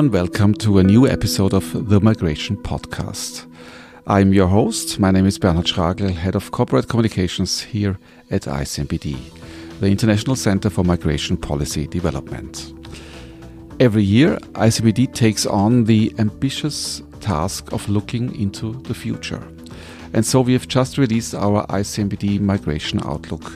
and welcome to a new episode of the Migration Podcast. I'm your host. My name is Bernhard Schragl, Head of Corporate Communications here at ICMPD, the International Center for Migration Policy Development. Every year, ICMPD takes on the ambitious task of looking into the future. And so we have just released our ICMPD Migration Outlook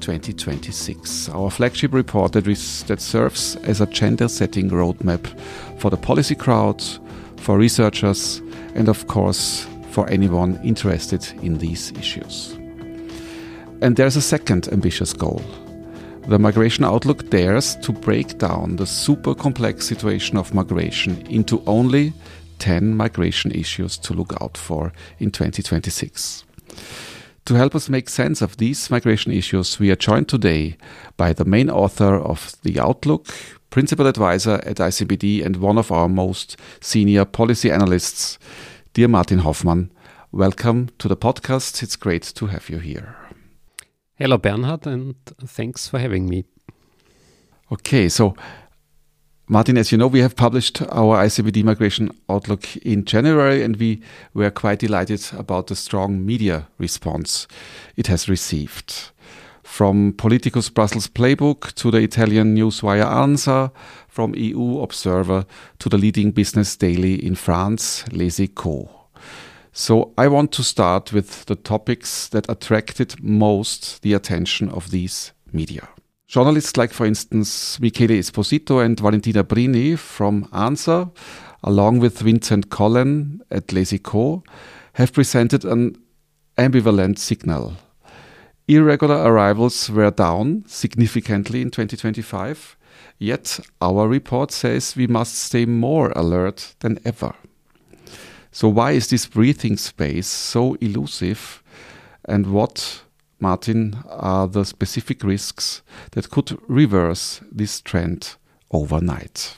2026, our flagship report that serves as a gender-setting roadmap for the policy crowd, for researchers, and of course for anyone interested in these issues. And there's a second ambitious goal. The Migration Outlook dares to break down the super complex situation of migration into only 10 migration issues to look out for in 2026. To help us make sense of these migration issues, we are joined today by the main author of the Outlook, principal advisor at ICMPD, and one of our most senior policy analysts, dear Martin Hoffmann. Welcome to the podcast. It's great to have you here. Hello, Bernhard, and thanks for having me. Okay, so Martin, as you know, we have published our ICMPD Migration Outlook in January, and we were quite delighted about the strong media response it has received. From Politico's Brussels Playbook to the Italian newswire ANSA, from EU Observer to the leading business daily in France, Les Echos. So I want to start with the topics that attracted most the attention of these media. Journalists like, for instance, Michele Esposito and Valentina Brini from ANSA, along with Vincent Collen at Les Echos, have presented an ambivalent signal. Irregular arrivals were down significantly in 2025, yet our report says we must stay more alert than ever. So why is this breathing space so elusive, and what, Martin, are the specific risks that could reverse this trend overnight?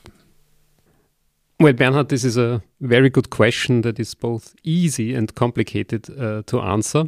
Well, Bernhard, this is a very good question that is both easy and complicated to answer.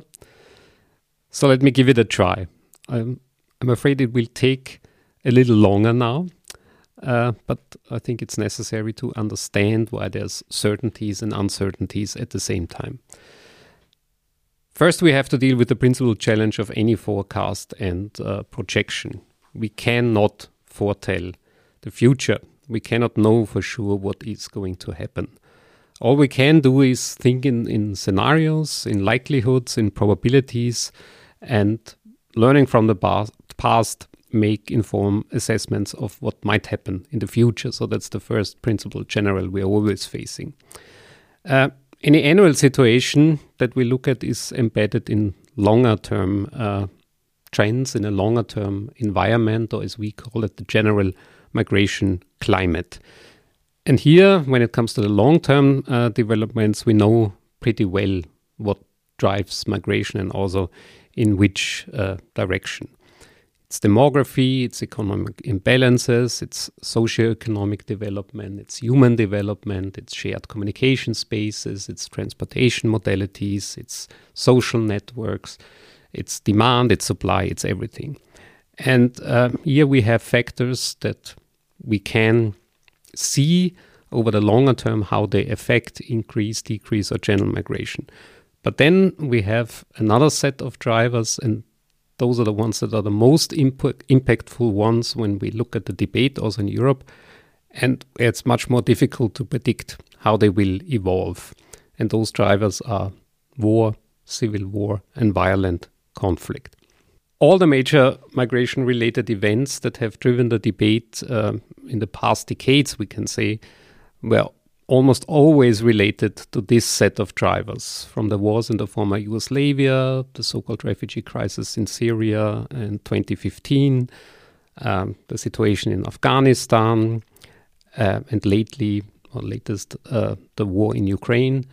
So let me give it a try. I'm afraid it will take a little longer now, but I think it's necessary to understand why there's certainties and uncertainties at the same time. First, we have to deal with the principal challenge of any forecast and projection. We cannot foretell the future. We cannot know for sure what is going to happen. All we can do is think in scenarios, in likelihoods, in probabilities, and learning from the past, make informed assessments of what might happen in the future. So that's the first principle general we are always facing. Any annual situation that we look at is embedded in longer-term trends, in a longer-term environment, or as we call it, the general migration climate. And here, when it comes to the long-term developments, we know pretty well what drives migration and also in which direction. It's demography, it's economic imbalances, it's socioeconomic development, it's human development, it's shared communication spaces, it's transportation modalities, it's social networks, it's demand, it's supply, it's everything. And here we have factors that we can see over the longer term how they affect increase, decrease, or general migration. But then we have another set of drivers, and those are the ones that are the most impactful ones when we look at the debate also in Europe. And it's much more difficult to predict how they will evolve. And those drivers are war, civil war, and violent conflict. All the major migration-related events that have driven the debate in the past decades, we can say, were almost always related to this set of drivers, from the wars in the former Yugoslavia, the so-called refugee crisis in Syria in 2015, the situation in Afghanistan, and latest, the war in Ukraine,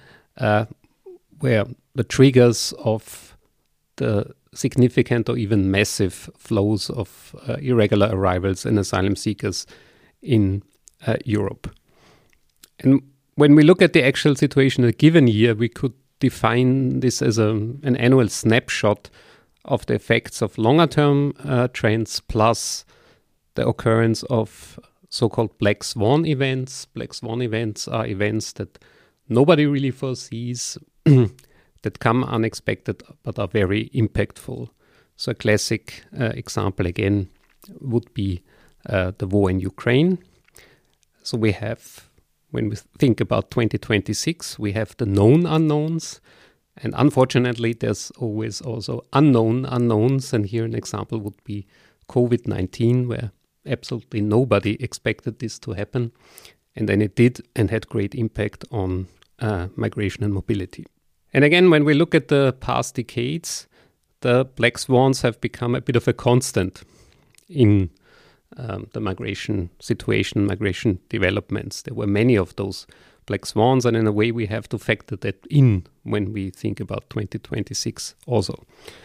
where the triggers of the significant or even massive flows of irregular arrivals and asylum seekers in Europe. And when we look at the actual situation in a given year, we could define this as an annual snapshot of the effects of longer-term trends plus the occurrence of so-called black swan events. Black swan events are events that nobody really foresees, that come unexpected but are very impactful. So a classic example again would be the war in Ukraine. So we have, when we think about 2026, we have the known unknowns. And unfortunately, there's always also unknown unknowns. And here an example would be COVID-19, where absolutely nobody expected this to happen. And then it did and had great impact on migration and mobility. And again, when we look at the past decades, the black swans have become a bit of a constant in the migration situation, migration developments. There were many of those black swans, and in a way we have to factor that in when we think about 2026 also.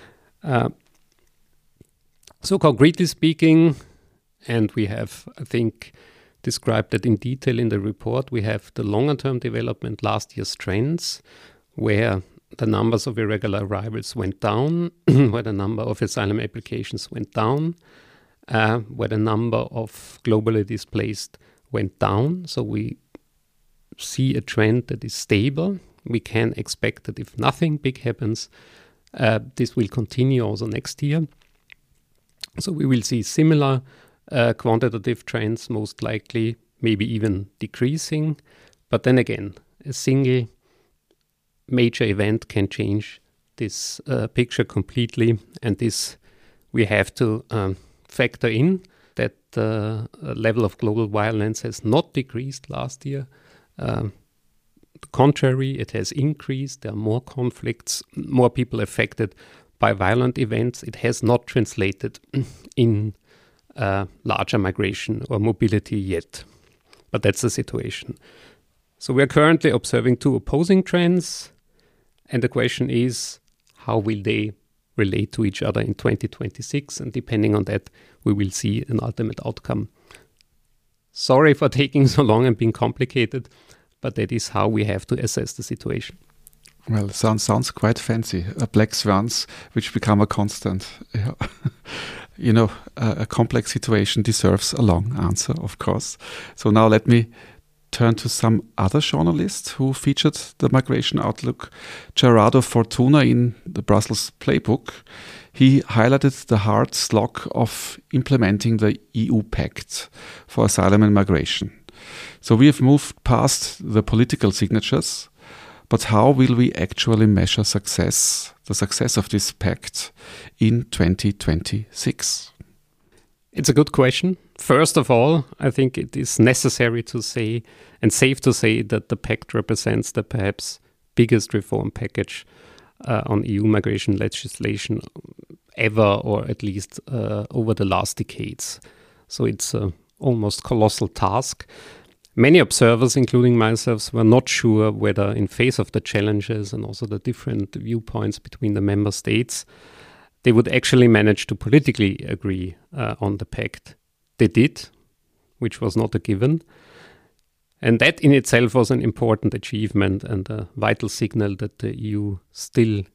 So concretely speaking, and we have, I think, described that in detail in the report, we have the longer term development, last year's trends, where the numbers of irregular arrivals went down, where the number of asylum applications went down, where the number of globally displaced went down. So we see a trend that is stable. We can expect that if nothing big happens, this will continue also next year. So we will see similar quantitative trends, most likely, maybe even decreasing. But then again, a single major event can change this picture completely, and this we have to factor in, that the level of global violence has not decreased last year. The contrary, it has increased. There are more conflicts, more people affected by violent events. It has not translated in larger migration or mobility yet. But that's the situation. So we are currently observing two opposing trends. And the question is, how will they relate to each other in 2026? And depending on that, we will see an ultimate outcome. Sorry for taking so long and being complicated, but that is how we have to assess the situation. Well, it sounds quite fancy. Black swans, which become a constant. Yeah. You know, a complex situation deserves a long answer, of course. So now let me turn to some other journalists who featured the migration outlook. Gerardo Fortuna in the Brussels Playbook, he highlighted the hard slog of implementing the EU Pact for Asylum and Migration. So we have moved past the political signatures, but how will we actually measure the success of this pact in 2026? It's a good question. First of all, I think it is necessary to say and safe to say that the pact represents the perhaps biggest reform package on EU migration legislation ever, or at least over the last decades. So it's an almost colossal task. Many observers, including myself, were not sure whether in face of the challenges and also the different viewpoints between the member states, they would actually manage to politically agree on the pact. They did, which was not a given. And that in itself was an important achievement and a vital signal that the EU still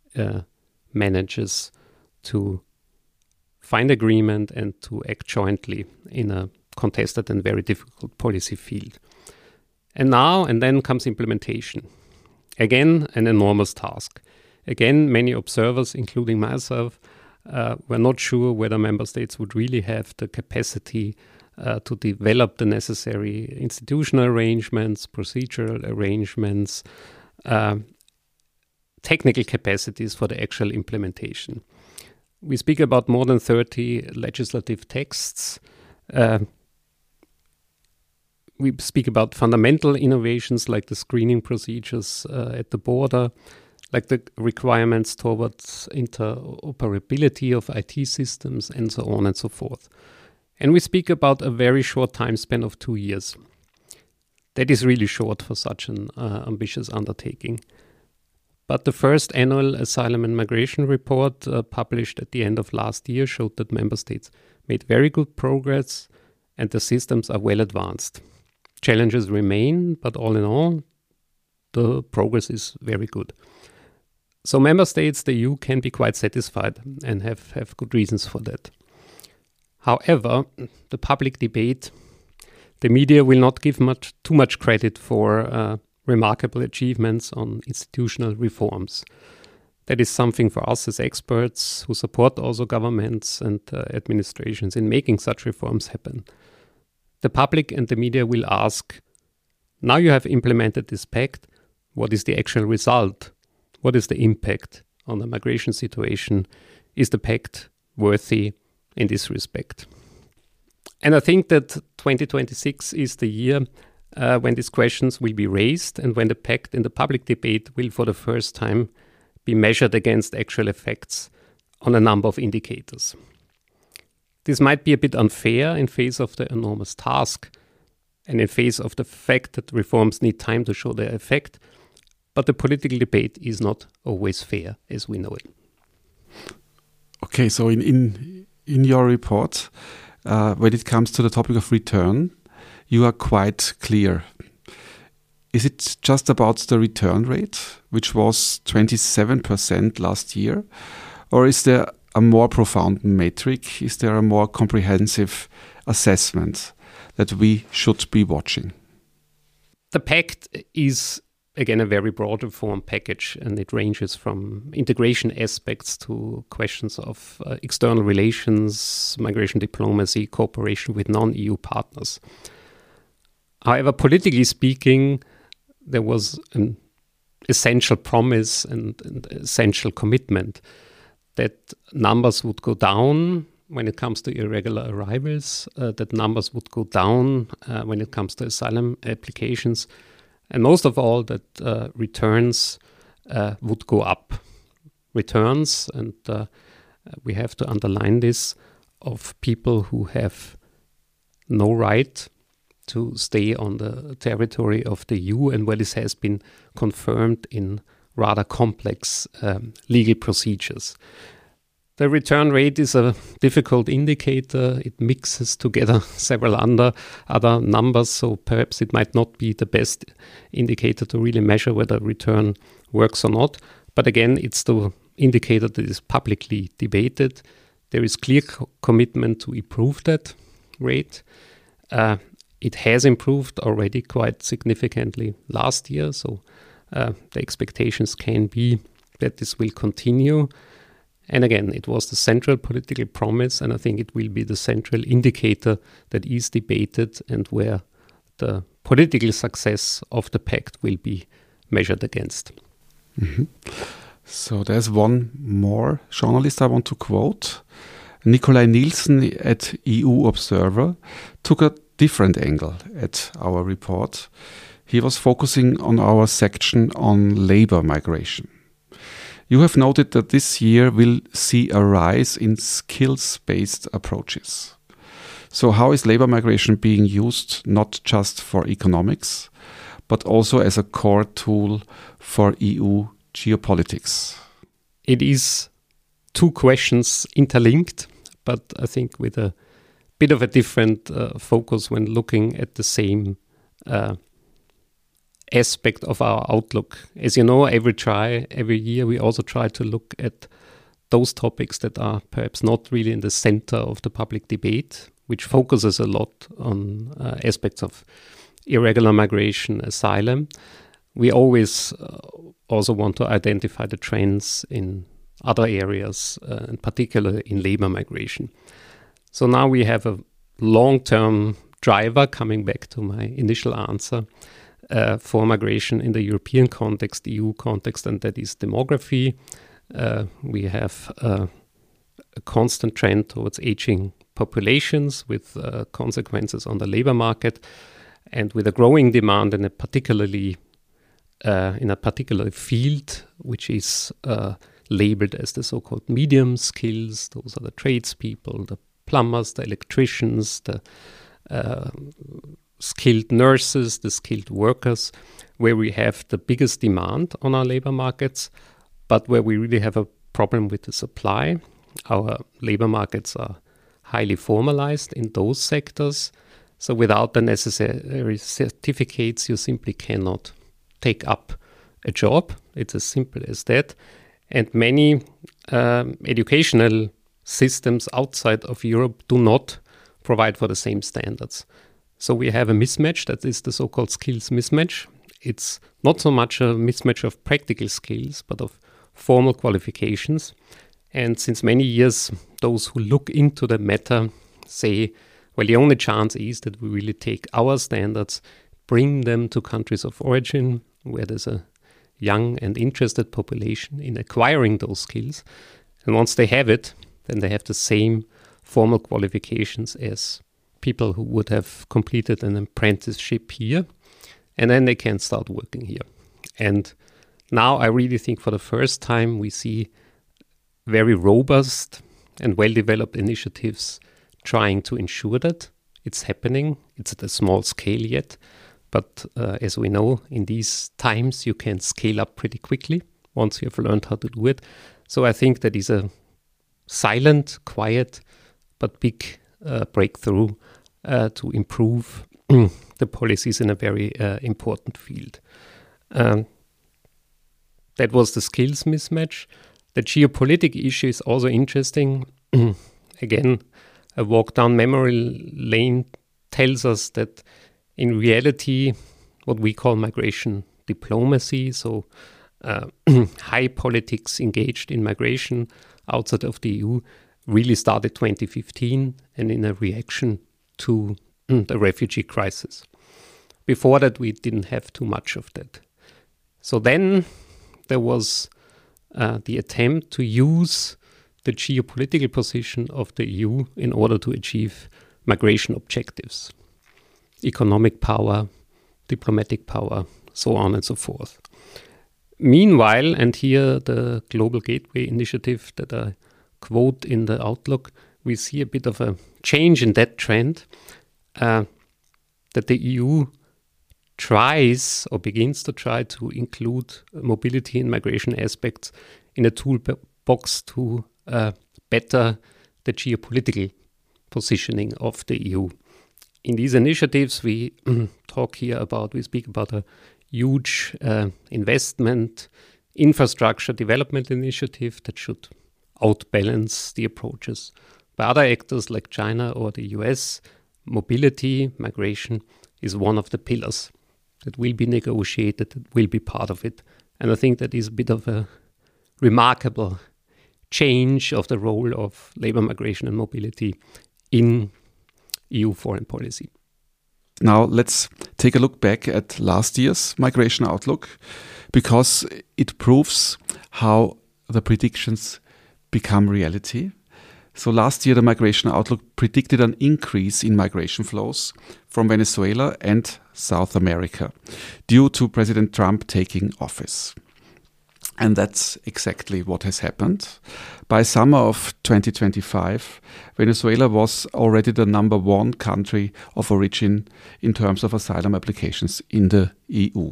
manages to find agreement and to act jointly in a contested and very difficult policy field. And then comes implementation. Again, an enormous task. Again, many observers, including myself, were not sure whether member states would really have the capacity to develop the necessary institutional arrangements, procedural arrangements, technical capacities for the actual implementation. We speak about more than 30 legislative texts. We speak about fundamental innovations like the screening procedures at the border, like the requirements towards interoperability of IT systems, and so on and so forth. And we speak about a very short time span of 2 years. That is really short for such an ambitious undertaking. But the first annual Asylum and Migration report published at the end of last year showed that member states made very good progress and the systems are well advanced. Challenges remain, but all in all, the progress is very good. So member states, the EU, can be quite satisfied and have good reasons for that. However, the public debate The media will not give too much credit for remarkable achievements on institutional reforms. That is something for us as experts who support also governments and administrations in making such reforms happen. The public and the media will ask, now you have implemented this pact, what is the actual result? What is the impact on the migration situation? Is the pact worthy in this respect? And I think that 2026 is the year when these questions will be raised and when the pact in the public debate will for the first time be measured against actual effects on a number of indicators. This might be a bit unfair in face of the enormous task and in face of the fact that reforms need time to show their effect, but the political debate is not always fair as we know it. Okay, so in your report, when it comes to the topic of return, you are quite clear. Is it just about the return rate, which was 27% last year? Or is there a more profound metric? Is there a more comprehensive assessment that we should be watching? The pact is, again, a very broad reform package, and it ranges from integration aspects to questions of external relations, migration diplomacy, cooperation with non-EU partners. However, politically speaking, there was an essential promise and essential commitment that numbers would go down when it comes to irregular arrivals, that numbers would go down when it comes to asylum applications, and most of all, that returns would go up. Returns, and we have to underline this, of people who have no right to stay on the territory of the EU, and where this has been confirmed in rather complex legal procedures. The return rate is a difficult indicator. It mixes together several other numbers, so perhaps it might not be the best indicator to really measure whether return works or not. But again, it's the indicator that is publicly debated. There is clear commitment to improve that rate. It has improved already quite significantly last year, so the expectations can be that this will continue. And again, it was the central political promise, and I think it will be the central indicator that is debated and where the political success of the pact will be measured against. Mm-hmm. So there's one more journalist I want to quote. Nikolai Nielsen at EU Observer took a different angle at our report. He was focusing on our section on labor migration. You have noted that this year will see a rise in skills-based approaches. So how is labor migration being used not just for economics, but also as a core tool for EU geopolitics? It is two questions interlinked, but I think with a bit of a different focus when looking at the same aspect of our outlook. As you know, every year we also try to look at those topics that are perhaps not really in the center of the public debate, which focuses a lot on aspects of irregular migration, asylum. We always also want to identify the trends in other areas, and particularly in labor migration. So now we have a long-term driver, coming back to my initial answer, for migration in the European context, EU context, and that is demography. We have a constant trend towards aging populations with consequences on the labor market, and with a growing demand in a particular field, which is labeled as the so-called medium skills. Those are the tradespeople, the plumbers, the electricians, the skilled nurses, the skilled workers, where we have the biggest demand on our labor markets, but where we really have a problem with the supply. Our labor markets are highly formalized in those sectors, so without the necessary certificates, you simply cannot take up a job. It's as simple as that. And many educational systems outside of Europe do not provide for the same standards. So we have a mismatch, that is the so-called skills mismatch. It's not so much a mismatch of practical skills, but of formal qualifications. And since many years, those who look into the matter say, well, the only chance is that we really take our standards, bring them to countries of origin, where there's a young and interested population in acquiring those skills. And once they have it, then they have the same formal qualifications as people who would have completed an apprenticeship here, and then they can start working here. And now I really think for the first time we see very robust and well-developed initiatives trying to ensure that it's happening. It's at a small scale yet, but as we know, in these times you can scale up pretty quickly once you have learned how to do it. So I think that is a silent, quiet, but big breakthrough to improve the policies in a very important field. That was the skills mismatch. The geopolitical issue is also interesting. Again, a walk down memory lane tells us that in reality, what we call migration diplomacy, so high politics engaged in migration outside of the EU, really started 2015 and in a reaction to the refugee crisis. Before that, we didn't have too much of that. So then there was the attempt to use the geopolitical position of the EU in order to achieve migration objectives, economic power, diplomatic power, so on and so forth. Meanwhile, and here the Global Gateway Initiative that I quote in the Outlook, we see a bit of a change in that trend, that the EU tries or begins to try to include mobility and migration aspects in a toolbox to better the geopolitical positioning of the EU. In these initiatives, we speak about a huge investment, infrastructure development initiative that should outbalance the approaches by other actors like China or the US. Mobility, migration is one of the pillars that will be negotiated, that will be part of it. And I think that is a bit of a remarkable change of the role of labor migration and mobility in EU foreign policy. Now let's take a look back at last year's migration outlook, because it proves how the predictions become reality. So last year, the migration outlook predicted an increase in migration flows from Venezuela and South America due to President Trump taking office. And that's exactly what has happened. By summer of 2025, Venezuela was already the number one country of origin in terms of asylum applications in the EU.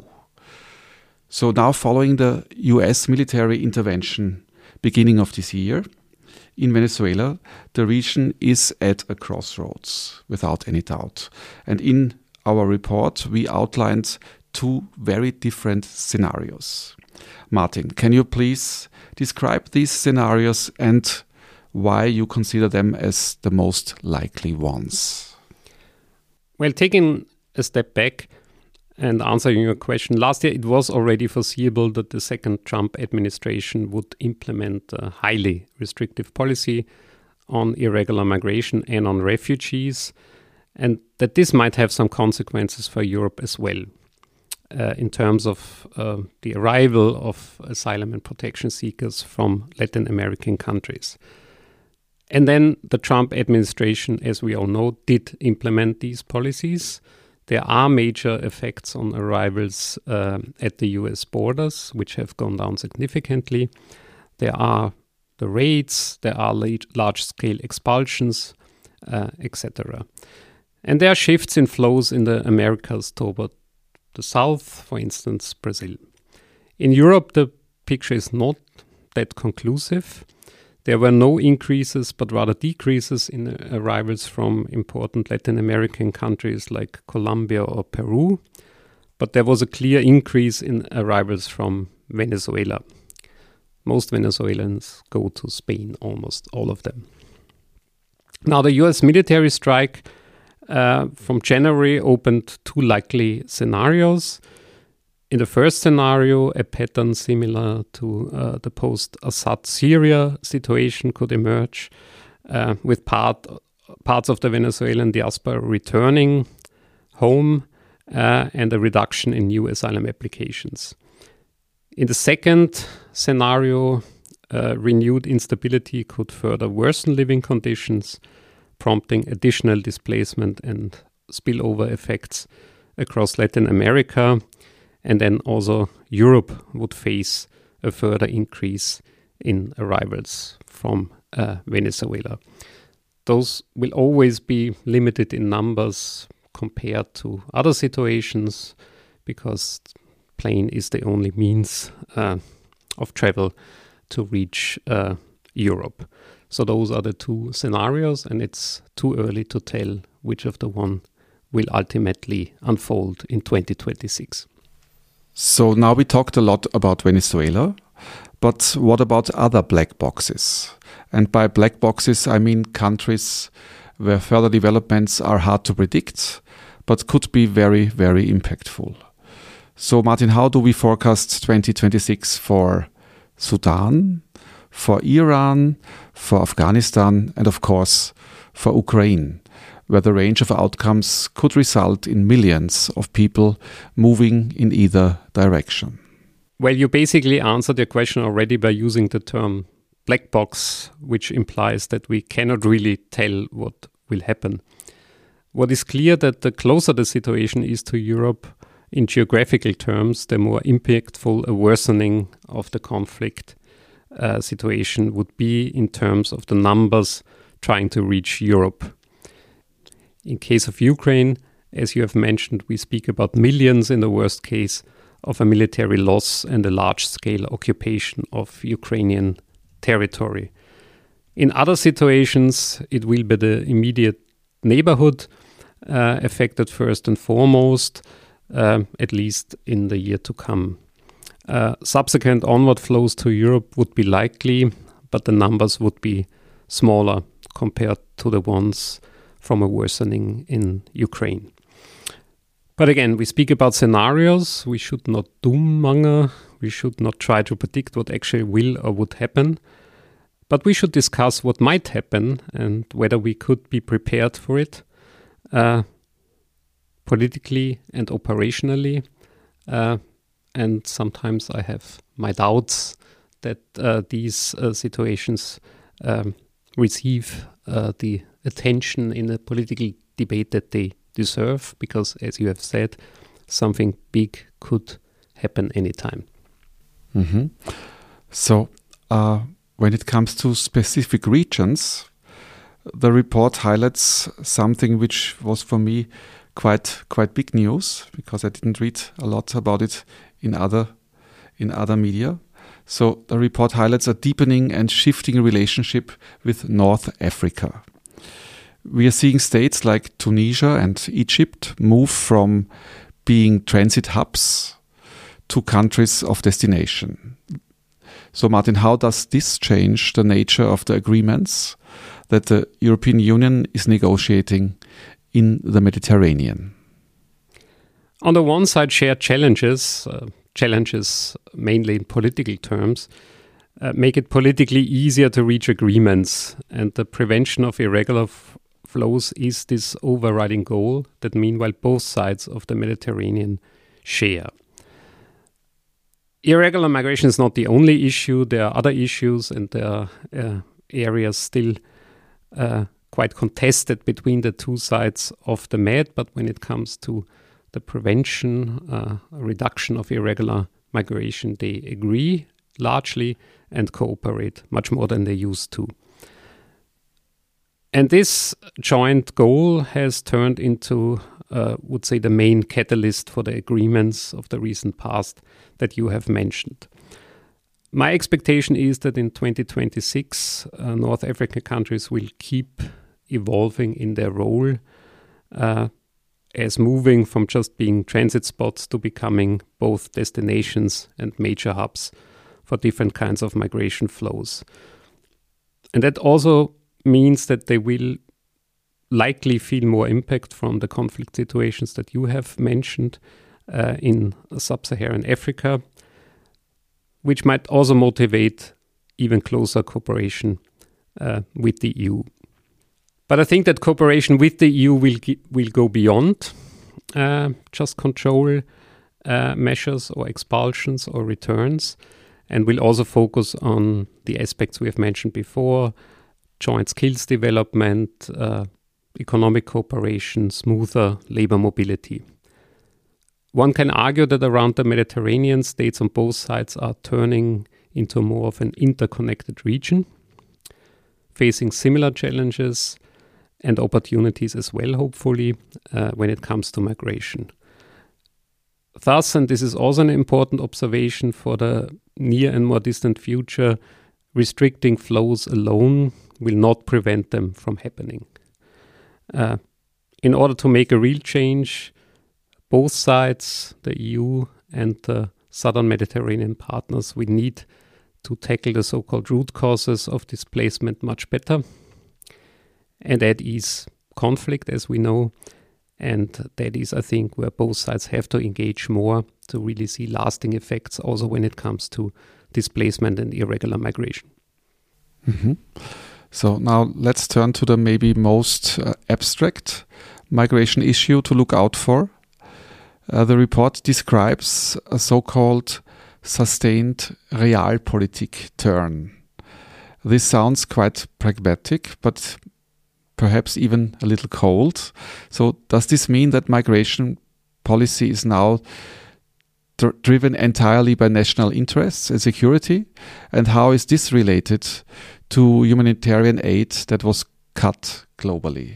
So now, following the US military intervention beginning of this year in Venezuela, the region is at a crossroads, without any doubt. And in our report, we outlined two very different scenarios. Martin, can you please describe these scenarios and why you consider them as the most likely ones? Well, taking a step back and answering your question, last year it was already foreseeable that the second Trump administration would implement a highly restrictive policy on irregular migration and on refugees, and that this might have some consequences for Europe as well. In terms of the arrival of asylum and protection seekers from Latin American countries. And then the Trump administration, as we all know, did implement these policies. There are major effects on arrivals at the US borders, which have gone down significantly. There are the raids, there are large-scale expulsions, etc. And there are shifts in flows in the Americas toward the south, for instance, Brazil. In Europe, the picture is not that conclusive. There were no increases, but rather decreases in arrivals from important Latin American countries like Colombia or Peru. But there was a clear increase in arrivals from Venezuela. Most Venezuelans go to Spain, almost all of them. Now, the US military strike from January opened two likely scenarios. In the first scenario, a pattern similar to the post-Assad Syria situation could emerge, with parts of the Venezuelan diaspora returning home and a reduction in new asylum applications. In the second scenario, renewed instability could further worsen living conditions, prompting additional displacement and spillover effects across Latin America. And then also Europe would face a further increase in arrivals from Venezuela. Those will always be limited in numbers compared to other situations, because plane is the only means of travel to reach Europe. So those are the two scenarios, and it's too early to tell which of the one will ultimately unfold in 2026. So now we talked a lot about Venezuela, but what about other black boxes? And by black boxes, I mean countries where further developments are hard to predict, but could be very, very impactful. So Martin, how do we forecast 2026 for Sudan, for Iran, for Afghanistan, and of course for Ukraine, where the range of outcomes could result in millions of people moving in either direction? Well, you basically answered your question already by using the term black box, which implies that we cannot really tell what will happen. What is clear that the closer the situation is to Europe in geographical terms, the more impactful a worsening of the conflict situation would be in terms of the numbers trying to reach Europe. In case of Ukraine, as you have mentioned, we speak about millions in the worst case of a military loss and a large-scale occupation of Ukrainian territory. In other situations, it will be the immediate neighborhood affected first and foremost, at least in the year to come. Subsequent onward flows to Europe would be likely, but the numbers would be smaller compared to the ones from a worsening in Ukraine. But again, we speak about scenarios. We should not doom-monger. We should not try to predict what actually will or would happen. But we should discuss what might happen and whether we could be prepared for it, politically and operationally. And sometimes I have my doubts that these situations receive the attention in a political debate that they deserve, because, as you have said, something big could happen anytime. Mm-hmm. So, when it comes to specific regions, the report highlights something which was for me quite big news, because I didn't read a lot about it in other media. So the report highlights a deepening and shifting relationship with North Africa. We are seeing states like Tunisia and Egypt move from being transit hubs to countries of destination. So Martin, how does this change the nature of the agreements that the European Union is negotiating in the Mediterranean? On the one side, shared challenges mainly in political terms, make it politically easier to reach agreements, and the prevention of irregular flows is this overriding goal that meanwhile both sides of the Mediterranean share. Irregular migration is not the only issue. There are other issues, and there are areas still quite contested between the two sides of the Med, but when it comes to the prevention, reduction of irregular migration, they agree largely and cooperate much more than they used to. And this joint goal has turned into, would say, the main catalyst for the agreements of the recent past that you have mentioned. My expectation is that in 2026, North African countries will keep evolving in their role as moving from just being transit spots to becoming both destinations and major hubs for different kinds of migration flows. And that also means that they will likely feel more impact from the conflict situations that you have mentioned in sub-Saharan Africa, which might also motivate even closer cooperation with the EU. But I think that cooperation with the EU will go beyond just control measures or expulsions or returns, and will also focus on the aspects we have mentioned before: joint skills development, economic cooperation, smoother labor mobility. One can argue that around the Mediterranean, states on both sides are turning into more of an interconnected region, facing similar challenges and opportunities as well, hopefully, when it comes to migration. Thus, and this is also an important observation for the near and more distant future, restricting flows alone will not prevent them from happening. In order to make a real change, both sides, the EU and the southern Mediterranean partners, we need to tackle the so-called root causes of displacement much better. And that is conflict, as we know. And that is, I think, where both sides have to engage more to really see lasting effects also when it comes to displacement and irregular migration. Mm-hmm. So now let's turn to the maybe most abstract migration issue to look out for. The report describes a so-called sustained realpolitik turn. This sounds quite pragmatic, but perhaps even a little cold. So does this mean that migration policy is now driven entirely by national interests and security? And how is this related to humanitarian aid that was cut globally?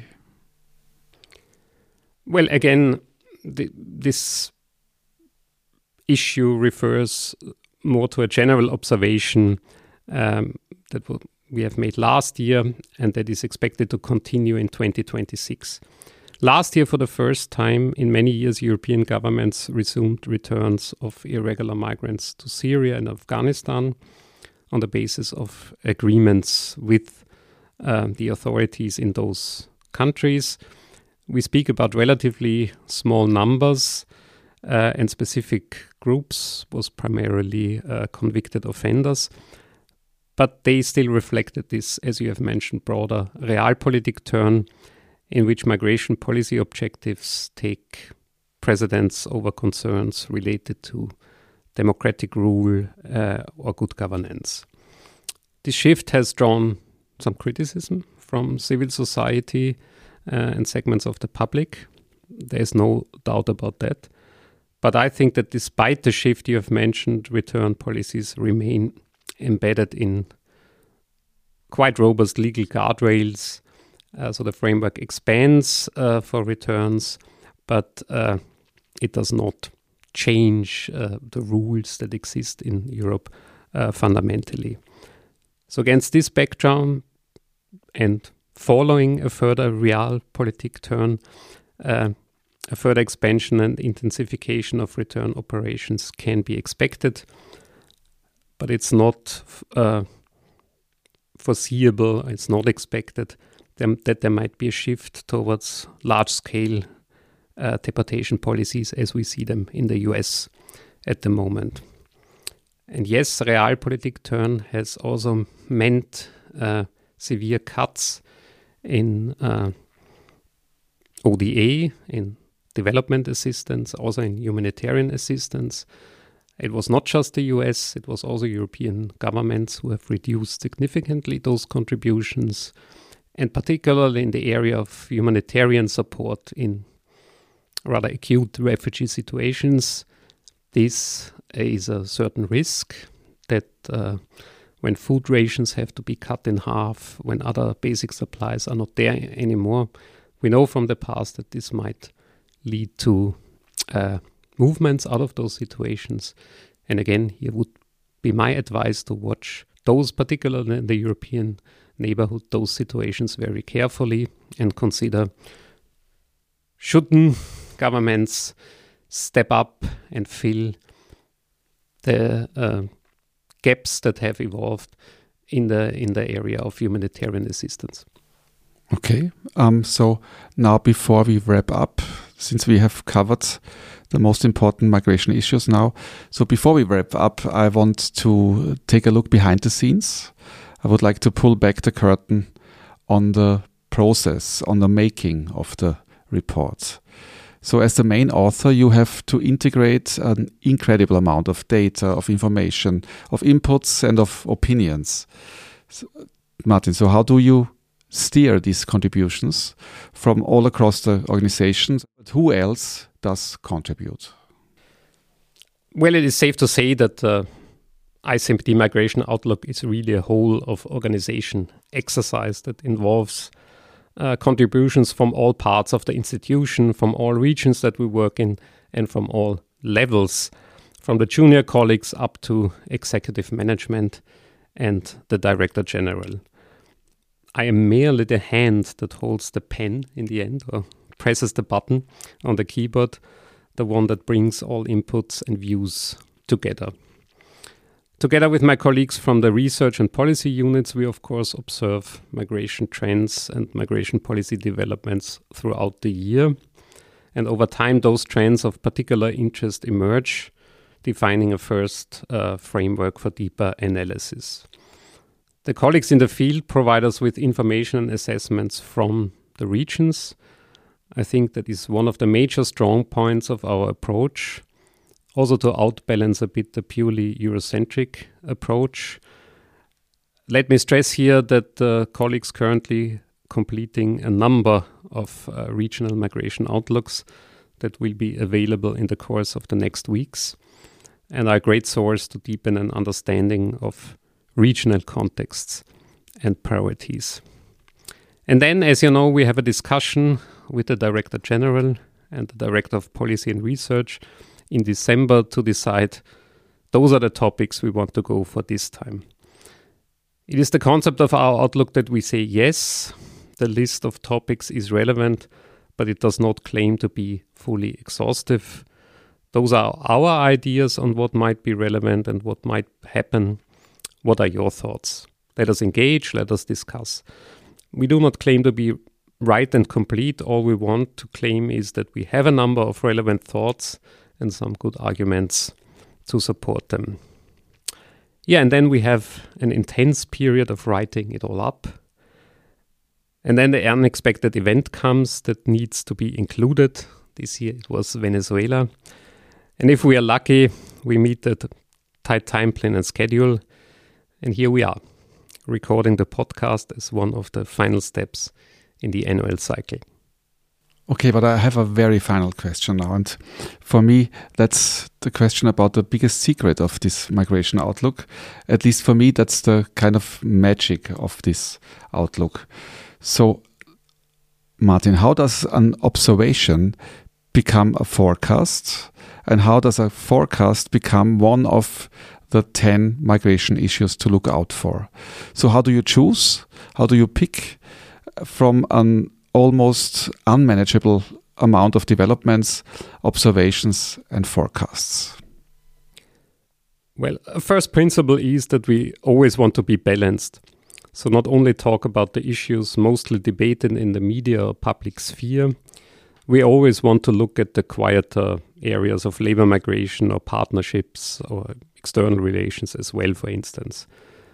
Well, again, this issue refers more to a general observation that we have made last year, and that is expected to continue in 2026. Last year, for the first time in many years, European governments resumed returns of irregular migrants to Syria and Afghanistan on the basis of agreements with the authorities in those countries. We speak about relatively small numbers and specific groups, was primarily convicted offenders. But they still reflected this, as you have mentioned, broader realpolitik turn in which migration policy objectives take precedence over concerns related to democratic rule or good governance. This shift has drawn some criticism from civil society and segments of the public. There's no doubt about that. But I think that despite the shift you have mentioned, return policies remain embedded in quite robust legal guardrails. So the framework expands for returns, but it does not change the rules that exist in Europe fundamentally. So against this background and following a further realpolitik turn, a further expansion and intensification of return operations can be expected, but it's not foreseeable, it's not expected that there might be a shift towards large-scale deportation policies as we see them in the US at the moment. And yes, realpolitik turn has also meant severe cuts in ODA, in development assistance, also in humanitarian assistance. It was not just the US, it was also European governments who have reduced significantly those contributions, and particularly in the area of humanitarian support in rather acute refugee situations. This is a certain risk that when food rations have to be cut in half, when other basic supplies are not there anymore, we know from the past that this might lead to movements out of those situations. And again, here would be my advice to watch those, particularly in the European neighborhood, those situations very carefully and consider, shouldn't governments step up and fill the gaps that have evolved in the area of humanitarian assistance? Okay, so now before we wrap up, since we have covered the most important migration issues now, so before we wrap up, I want to take a look behind the scenes. I would like to pull back the curtain on the process, on the making of the report. So as the main author, you have to integrate an incredible amount of data, of information, of inputs and of opinions. So, Martin, so how do you steer these contributions from all across the organizations? Who else does contribute? Well, it is safe to say that ICMPD Migration Outlook is really a whole of organization exercise that involves contributions from all parts of the institution, from all regions that we work in, and from all levels, from the junior colleagues up to executive management and the Director General. I am merely the hand that holds the pen in the end, or presses the button on the keyboard, the one that brings all inputs and views together. Together with my colleagues from the research and policy units, we of course observe migration trends and migration policy developments throughout the year. And over time, those trends of particular interest emerge, defining a first framework for deeper analysis. The colleagues in the field provide us with information and assessments from the regions. I think that is one of the major strong points of our approach. Also to outbalance a bit the purely Eurocentric approach. Let me stress here that the colleagues currently completing a number of regional migration outlooks that will be available in the course of the next weeks and are a great source to deepen an understanding of regional contexts and priorities. And then, as you know, we have a discussion with the Director General and the Director of Policy and Research in December to decide those are the topics we want to go for this time. It is the concept of our outlook that we say, yes, the list of topics is relevant, but it does not claim to be fully exhaustive. Those are our ideas on what might be relevant and what might happen. What are your thoughts? Let us engage, let us discuss. We do not claim to be right and complete. All we want to claim is that we have a number of relevant thoughts and some good arguments to support them. Yeah, and then we have an intense period of writing it all up. And then the unexpected event comes that needs to be included. This year it was Venezuela. And if we are lucky, we meet the tight time plan and schedule. And here we are, recording the podcast as one of the final steps in the annual cycle. Okay, but I have a very final question now. And for me, that's the question about the biggest secret of this migration outlook. At least for me, that's the kind of magic of this outlook. So, Martin, how does an observation become a forecast? And how does a forecast become one of the 10 migration issues to look out for? So how do you choose? How do you pick from an almost unmanageable amount of developments, observations, and forecasts? Well, a first principle is that we always want to be balanced. So not only talk about the issues mostly debated in the media or public sphere, we always want to look at the quieter areas of labor migration or partnerships or external relations as well, for instance.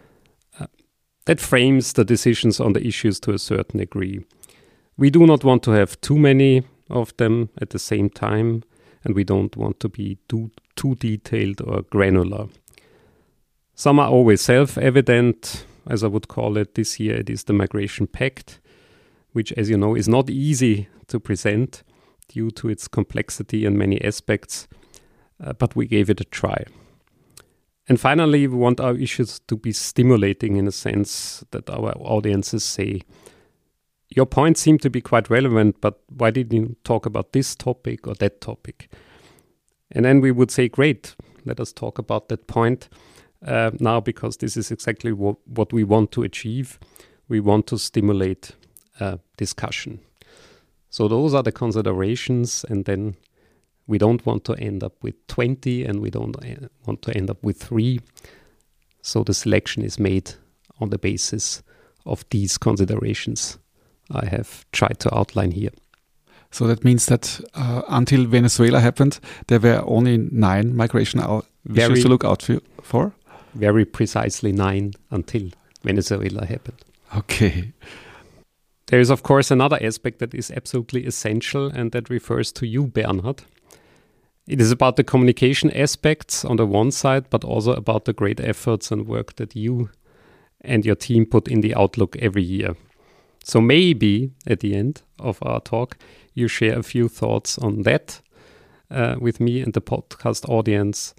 That frames the decisions on the issues to a certain degree. We do not want to have too many of them at the same time, and we don't want to be too detailed or granular. Some are always self-evident, as I would call it. This year it is the Migration Pact, which, as you know, is not easy to present due to its complexity and many aspects, but we gave it a try. And finally, we want our issues to be stimulating in a sense that our audiences say, your points seem to be quite relevant, but why didn't you talk about this topic or that topic? And then we would say, great, let us talk about that point now, because this is exactly what we want to achieve. We want to stimulate discussion. So those are the considerations, and then we don't want to end up with 20 and we don't want to end up with 3. So the selection is made on the basis of these considerations I have tried to outline here. So that means that until Venezuela happened, there were only 9 migration issues to look out for? Very precisely 9 until Venezuela happened. Okay. There is, of course, another aspect that is absolutely essential, and that refers to you, Bernhard. It is about the communication aspects on the one side, but also about the great efforts and work that you and your team put in the Outlook every year. So maybe at the end of our talk, you share a few thoughts on that with me and the podcast audience.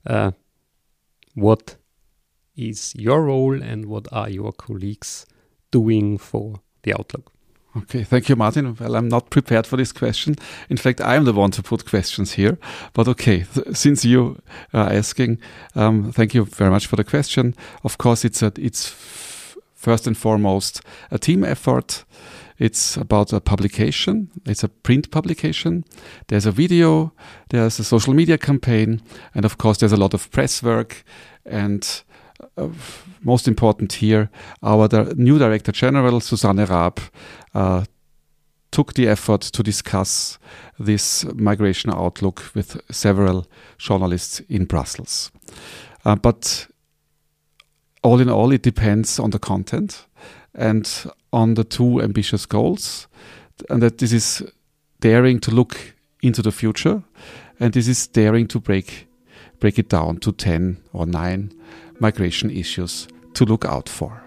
What is your role and what are your colleagues doing for the Outlook? Okay, thank you, Martin. Well, I'm not prepared for this question. In fact, I'm the one to put questions here. But okay, since you are asking, thank you very much for the question. Of course, it's first and foremost a team effort. It's about a publication. It's a print publication. There's a video. There's a social media campaign. And of course, there's a lot of press work. And most important here, our new Director General, Susanne Raab, took the effort to discuss this migration outlook with several journalists in Brussels. But all in all, it depends on the content and on the 2 ambitious goals, and that this is daring to look into the future, and this is daring to break it down to 10 or 9 migration issues to look out for.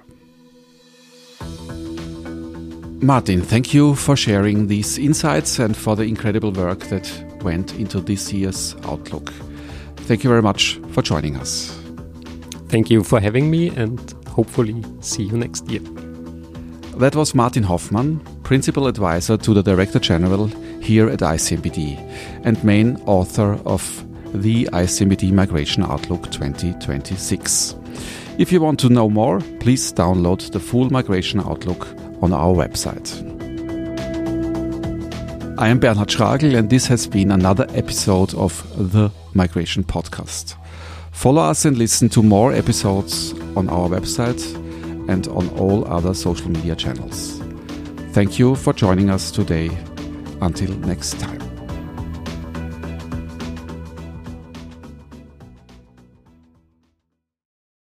Martin, thank you for sharing these insights and for the incredible work that went into this year's Outlook. Thank you very much for joining us. Thank you for having me, and hopefully see you next year. That was Martin Hoffmann, Principal Advisor to the Director General here at ICMPD and main author of the ICMPD Migration Outlook 2026. If you want to know more, please download the full Migration Outlook on our website. I am Bernhard Schragl, and this has been another episode of the Migration Podcast. Follow us and listen to more episodes on our website and on all other social media channels. Thank you for joining us today. Until next time.